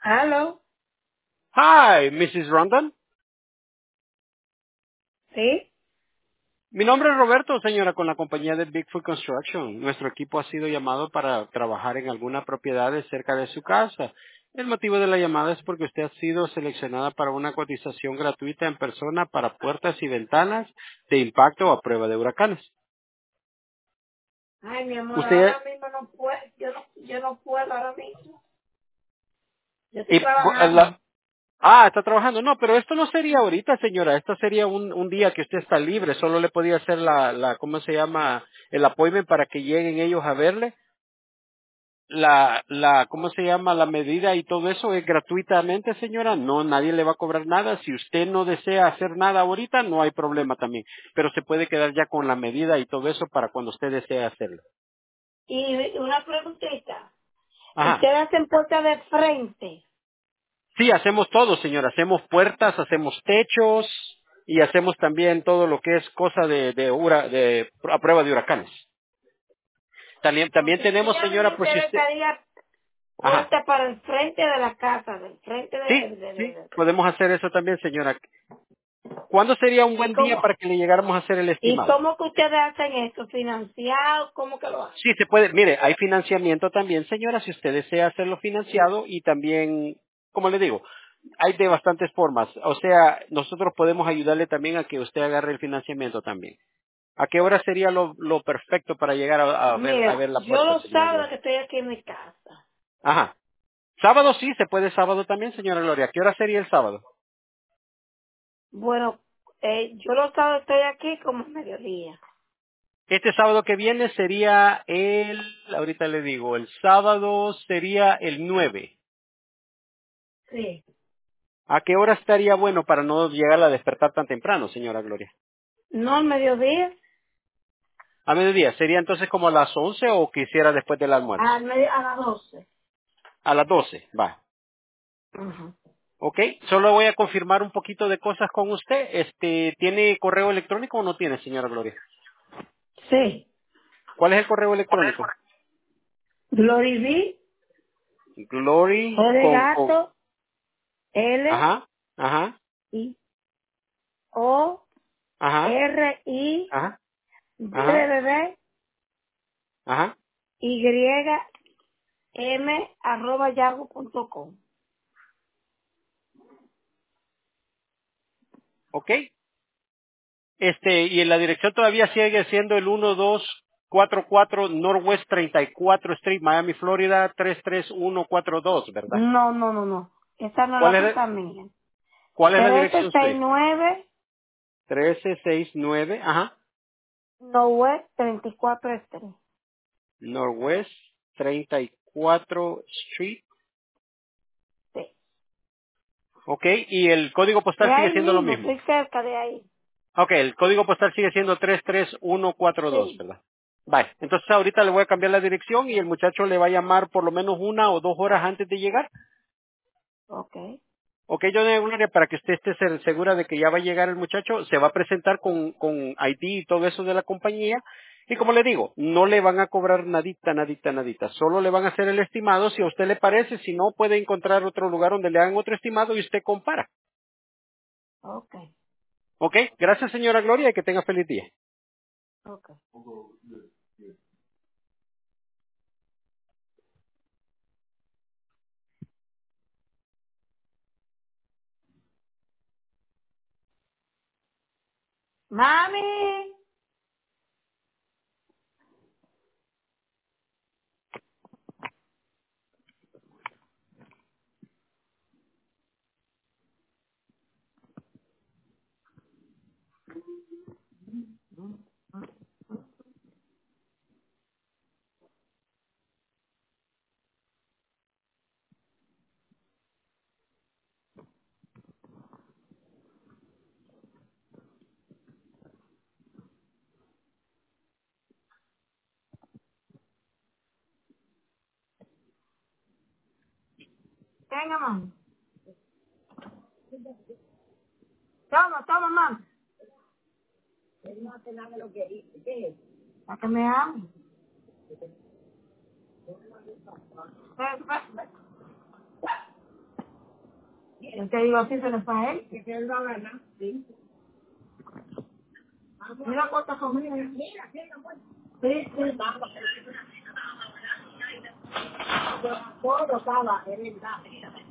¿Aló? Hi, Mrs. Rondon. ¿Sí? Mi nombre es Roberto, señora, con la compañía de Bigfoot Construction. Nuestro equipo ha sido llamado para trabajar en alguna propiedad cerca de su casa. El motivo de la llamada es porque usted ha sido seleccionada para una cotización gratuita en persona para puertas y ventanas de impacto o a prueba de huracanes. Ay, mi amor, Usted, ahora mismo no puedo, yo no puedo ahora mismo. Yo estoy y, trabajando. está trabajando. No, pero esto no sería ahorita, señora. Esto sería un día que usted está libre. Solo le podía hacer ¿cómo se llama? El appointment para que lleguen ellos a verle. ¿Cómo se llama? La medida y todo eso es gratuitamente, señora. No, nadie le va a cobrar nada. Si usted no desea hacer nada ahorita, no hay problema también. Pero se puede quedar ya con la medida y todo eso para cuando usted desee hacerlo. Y una preguntita. Ajá. ¿Ustedes hacen puerta de frente? Sí, hacemos todo, señora. Hacemos puertas, hacemos techos y hacemos también todo lo que es cosa a prueba de huracanes. También Porque sí, tenemos, a mí me señora, por si usted. interesaría Ajá. puerta para el frente de la casa, del frente Sí, sí, podemos hacer eso también, señora. ¿Cuándo sería un ¿Y buen día cómo? para que le llegáramos a hacer el ¿Y estimado? cómo que ustedes hacen esto? ¿Financiado? ¿Cómo que lo hacen? Sí, se puede. Mire, hay financiamiento también, señora, si usted desea hacerlo financiado y también, como le digo, hay de bastantes formas. O sea, nosotros podemos ayudarle también a que usted agarre el financiamiento también. ¿A qué hora sería lo perfecto para llegar a Mira, ver la yo puerta, los señora sábados Gloria? que estoy aquí en mi casa. Ajá. Sábado sí, se puede sábado también, señora Gloria. ¿A qué hora sería el sábado? Bueno, yo los sábados estoy aquí como mediodía. Este sábado que viene sería ahorita le digo, el sábado sería el 9. Sí. ¿A qué hora estaría bueno para no llegar a despertar tan temprano, señora Gloria? No al mediodía, A mediodía. ¿Sería entonces como a las 11 o quisiera después del almuerzo? a las 12. A las 12, va. Ajá. ¿Ok? Solo voy a confirmar un poquito de cosas con usted. ¿Tiene correo electrónico o no tiene, señora Gloria? Sí. ¿Cuál es el correo electrónico? Glory B, Glory O de gato, L, ajá, ajá, I, O, ajá, R, I, ajá, D de ajá, bebé, ajá. Y, M, @yahoo.com. ¿Ok? Y en la dirección todavía sigue siendo el 1244 Northwest 34 Street, Miami, Florida 33142, ¿verdad? No, no, no, no. Esa no es ¿Cuál la es, casa mía. cuál es la dirección suya? 1369 1369, ajá, No West 34 Street. Northwest 34 Street, Sí. ¿ok? Y el código Es postal sigue ahí siendo lo mismo, mismo. estoy cerca de ahí. Ok, el código postal sigue siendo 33142, Sí. ¿verdad? Vale, entonces ahorita le voy a cambiar la dirección y el muchacho le va a llamar por lo menos 1 o 2 horas antes de llegar. Ok. Ok, yo de Gloria, para que usted esté segura de que ya va a llegar el muchacho, se va a presentar con ID y todo eso de la compañía. Y como le digo, no le van a cobrar nadita, nadita, nadita. Solo le van a hacer el estimado si a usted le parece. Si no, puede encontrar otro lugar donde le hagan otro estimado y usted compara. Ok. Ok, gracias señora Gloria y que tenga feliz día. Ok. Mami. Venga, mami. Toma, toma, mami. Para que me ame. Ven, ven, ven. Yo te digo así, se le fue a él. Que él va a ganar, sí. Mira cuántas familias. Sí, sí, vamos. Todo estaba, es verdad.